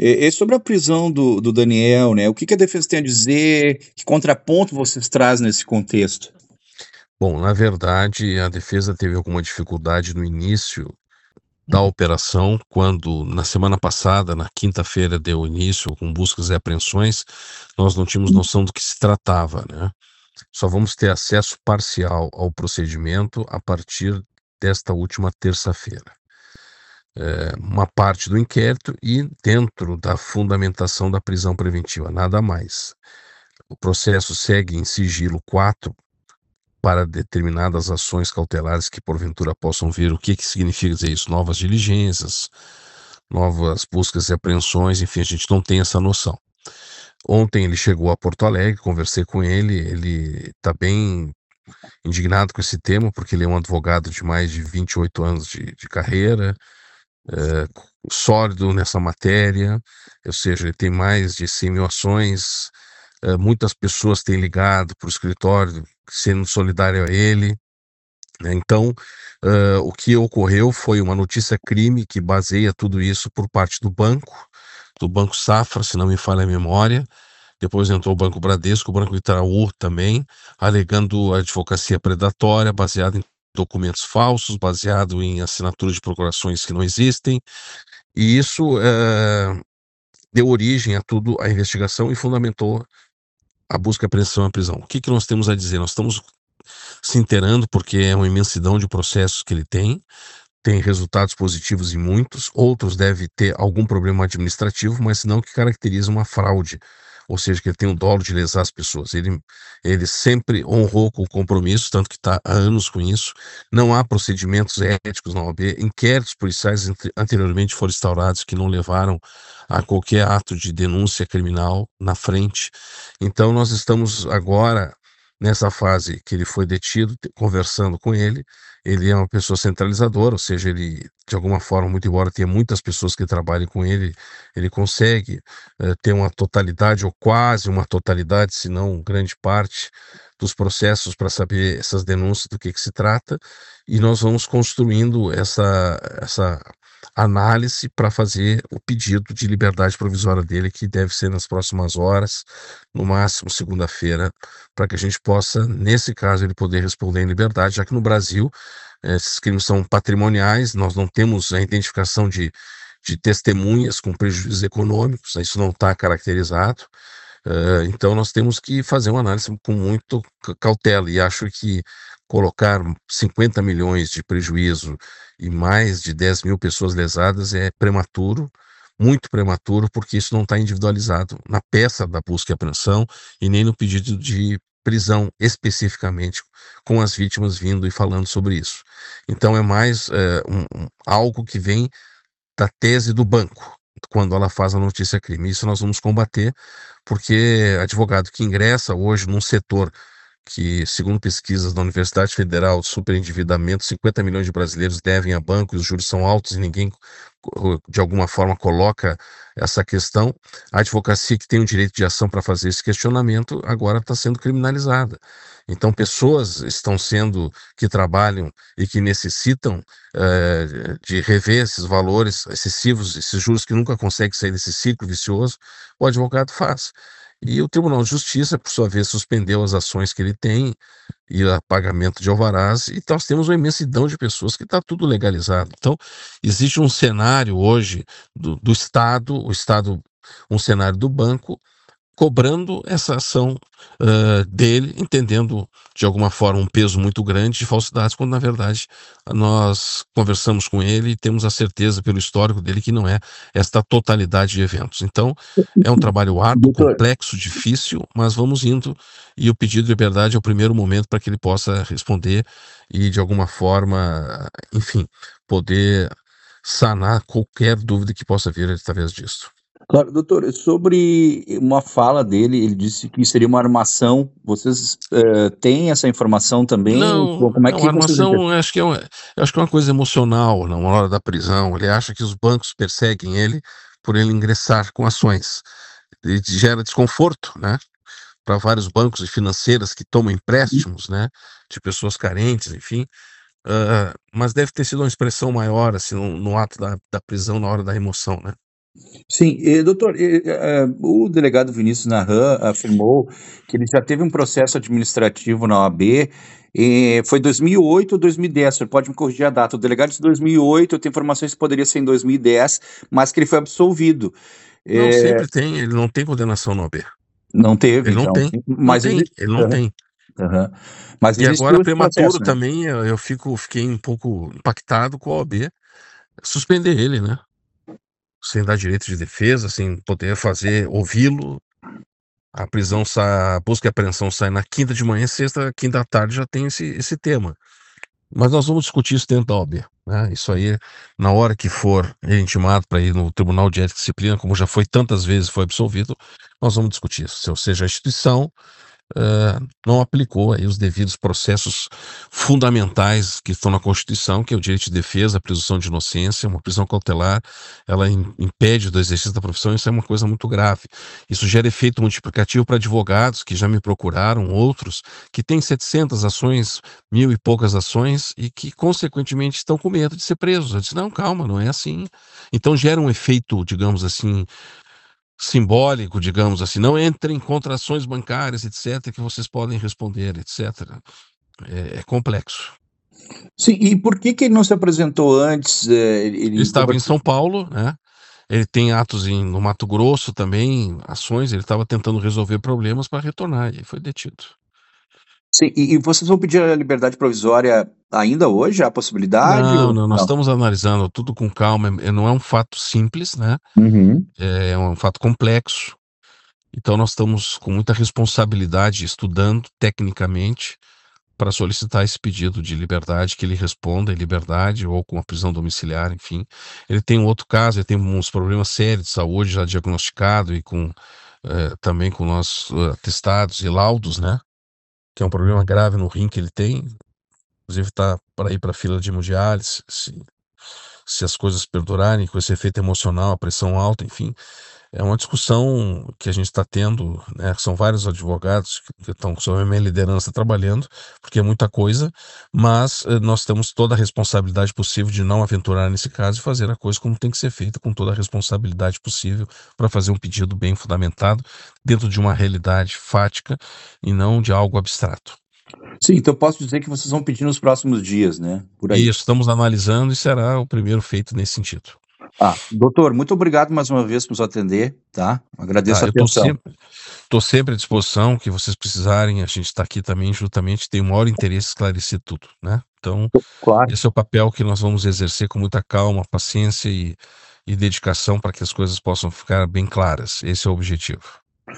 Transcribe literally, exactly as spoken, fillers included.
E, e sobre a prisão do, do Daniel, né? O que, que a defesa tem a dizer? Que contraponto vocês trazem nesse contexto? Bom, na verdade, a defesa teve alguma dificuldade no início da operação, quando na semana passada, na quinta-feira, deu início com buscas e apreensões, nós não tínhamos noção do que se tratava, né? Só vamos ter acesso parcial ao procedimento a partir desta última terça-feira. É, uma parte do inquérito e dentro da fundamentação da prisão preventiva, nada mais. O processo segue em sigilo quatro para determinadas ações cautelares que porventura possam vir. O que que significa dizer isso? Novas diligências, novas buscas e apreensões, enfim, a gente não tem essa noção. Ontem ele chegou a Porto Alegre, conversei com ele, ele está bem indignado com esse tema, porque ele é um advogado de mais de vinte e oito anos de, de carreira, é, sólido nessa matéria, ou seja, ele tem mais de cem mil ações, é, muitas pessoas têm ligado para o escritório sendo solidário a ele, né? Então, uh, o que ocorreu foi uma notícia crime que baseia tudo isso por parte do banco, do Banco Safra, se não me falha a memória. Depois entrou o Banco Bradesco, o Banco Itaú também, alegando advocacia predatória, baseada em documentos falsos, baseado em assinatura de procurações que não existem. E isso uh, deu origem a tudo, a investigação, e fundamentou a busca, a apreensão e a prisão. O que, que nós temos a dizer? Nós estamos se inteirando, porque é uma imensidão de processos que ele tem, tem resultados positivos em muitos, outros devem ter algum problema administrativo, mas não que caracteriza uma fraude, ou seja, que ele tem o dolo de lesar as pessoas. Ele, ele sempre honrou com o compromisso, tanto que está há anos com isso. Não há procedimentos éticos na O A B, inquéritos policiais anteriormente foram instaurados que não levaram a qualquer ato de denúncia criminal na frente. Então nós estamos agora nessa fase que ele foi detido, conversando com ele. Ele é uma pessoa centralizadora, ou seja, ele, de alguma forma, muito embora tenha muitas pessoas que trabalhem com ele, ele consegue uh, ter uma totalidade, ou quase uma totalidade, se não grande parte, dos processos para saber essas denúncias, do que, que se trata, e nós vamos construindo essa, essa análise para fazer o pedido de liberdade provisória dele, que deve ser nas próximas horas, no máximo segunda-feira, para que a gente possa, nesse caso, ele poder responder em liberdade, já que no Brasil esses crimes são patrimoniais, nós não temos a identificação de, de testemunhas com prejuízos econômicos, isso não está caracterizado, uh, então nós temos que fazer uma análise com muito cautela, e acho que colocar cinquenta milhões de prejuízo e mais de dez mil pessoas lesadas é prematuro, muito prematuro, porque isso não está individualizado na peça da busca e apreensão e nem no pedido de prisão especificamente, com as vítimas vindo e falando sobre isso. Então é mais é, um, um, algo que vem da tese do banco, quando ela faz a notícia crime. Isso nós vamos combater, porque advogado que ingressa hoje num setor que, segundo pesquisas da Universidade Federal de Superendividamento, cinquenta milhões de brasileiros devem a banco e os juros são altos e ninguém, de alguma forma, coloca essa questão. A advocacia, que tem o direito de ação para fazer esse questionamento, agora está sendo criminalizada. Então, pessoas estão sendo, que trabalham e que necessitam eh, de rever esses valores excessivos, esses juros que nunca conseguem sair desse ciclo vicioso, o advogado faz. E o Tribunal de Justiça, por sua vez, suspendeu as ações que ele tem e o pagamento de alvarás, e nós temos uma imensidão de pessoas que está tudo legalizado. Então, existe um cenário hoje do, do Estado, o Estado, um cenário do banco, cobrando essa ação uh, dele, entendendo de alguma forma um peso muito grande de falsidades, quando na verdade nós conversamos com ele e temos a certeza pelo histórico dele que não é esta totalidade de eventos. Então é um trabalho árduo, Doutor, complexo, difícil, mas vamos indo, e o pedido de liberdade é o primeiro momento para que ele possa responder e de alguma forma, enfim, poder sanar qualquer dúvida que possa vir através disso. claro, doutor, sobre uma fala dele, ele disse que seria uma armação. Vocês eh, têm essa informação também? Não, Como é não, a que vocês armação entendem? eu acho que é uma, eu acho que é uma coisa emocional na hora da prisão. Ele acha que os bancos perseguem ele por ele ingressar com ações. Ele gera desconforto, né, para vários bancos e financeiras que tomam empréstimos, né, de pessoas carentes, enfim. Ah, mas deve ter sido uma expressão maior, assim, no, no ato da, da prisão, na hora da remoção, né? Sim, e doutor, e, eh, o delegado Vinícius Naran afirmou que ele já teve um processo administrativo na O A B, eh, foi dois mil e oito ou dois mil e dez, você pode me corrigir a data. O delegado disse dois mil e oito, eu tenho informações que poderia ser em dois mil e dez, mas que ele foi absolvido. Não, Eh, sempre tem, ele não tem condenação no O A B. não teve, Ele não então, tem, não mas tem, exi ele não aham, tem. aham. Mas E agora existiu esse processo, prematuro né? também, eu eu fico fiquei um pouco impactado com a O A B suspender ele, né, sem dar direito de defesa, sem poder fazer ouvi-lo. A prisão sai a busca e apreensão sai na quinta de manhã, sexta, quinta à tarde já tem esse esse tema. Mas nós vamos discutir isso dentro da O A B, né, isso aí, na hora que for ele intimado para ir no Tribunal de Ética e Disciplina, como já foi tantas vezes, foi absolvido, nós vamos discutir isso. Ou seja, a instituição eh, não aplicou aí os devidos processos fundamentais que estão na Constituição, que é o direito de defesa, a presunção de inocência, uma prisão cautelar, ela im- impede do exercício da profissão, isso é uma coisa muito grave. Isso gera efeito multiplicativo para advogados que já me procuraram, outros que têm setecentas ações, mil e poucas ações e que, consequentemente, estão com medo de ser presos. Eu disse, não, calma, não é assim. Então gera um efeito, digamos assim, simbólico, digamos assim, não entrem contra ações bancárias, etc, que vocês podem responder, etc. É é complexo. Sim, e por que que ele não se apresentou antes? Eh, ele Ele ele estava em conversou. São Paulo, né, ele tem atos em no Mato Grosso também, ações, ele estava tentando resolver problemas para retornar, e aí foi detido. Sim, e e vocês vão pedir a liberdade provisória ainda hoje? Há possibilidade Não, ou não, nós não? estamos analisando tudo com calma, eh, não é um fato simples, né, Uhum. é um fato complexo, então nós estamos com muita responsabilidade estudando tecnicamente para solicitar esse pedido de liberdade, que ele responda em liberdade ou com a prisão domiciliar, enfim. Ele tem um outro caso, ele tem uns problemas sérios de saúde já diagnosticado e com, eh, também com nossos eh, atestados e laudos, né, que é um problema grave no rim que ele tem, inclusive está para ir para a fila de hemodiálise, se se as coisas perdurarem com esse efeito emocional, a pressão alta, enfim. É uma discussão que a gente está tendo, né, são vários advogados que estão sob a minha liderança trabalhando, porque é muita coisa, mas eh, nós temos toda a responsabilidade possível de não aventurar nesse caso e fazer a coisa como tem que ser feita, com toda a responsabilidade possível, para fazer um pedido bem fundamentado, dentro de uma realidade fática e não de algo abstrato. Sim, então posso dizer que vocês vão pedir nos próximos dias, né, por E aí. isso, estamos analisando e será o primeiro feito nesse sentido. Ah, doutor, muito obrigado mais uma vez por nos atender, tá? Agradeço Tá, a eu estou atenção. sempre Estou sempre à disposição, o que vocês precisarem, a gente está aqui também justamente, tem o maior interesse em esclarecer tudo, né. Então, Claro. esse é o papel que nós vamos exercer com muita calma, paciência e e dedicação para que as coisas possam ficar bem claras, esse é o objetivo.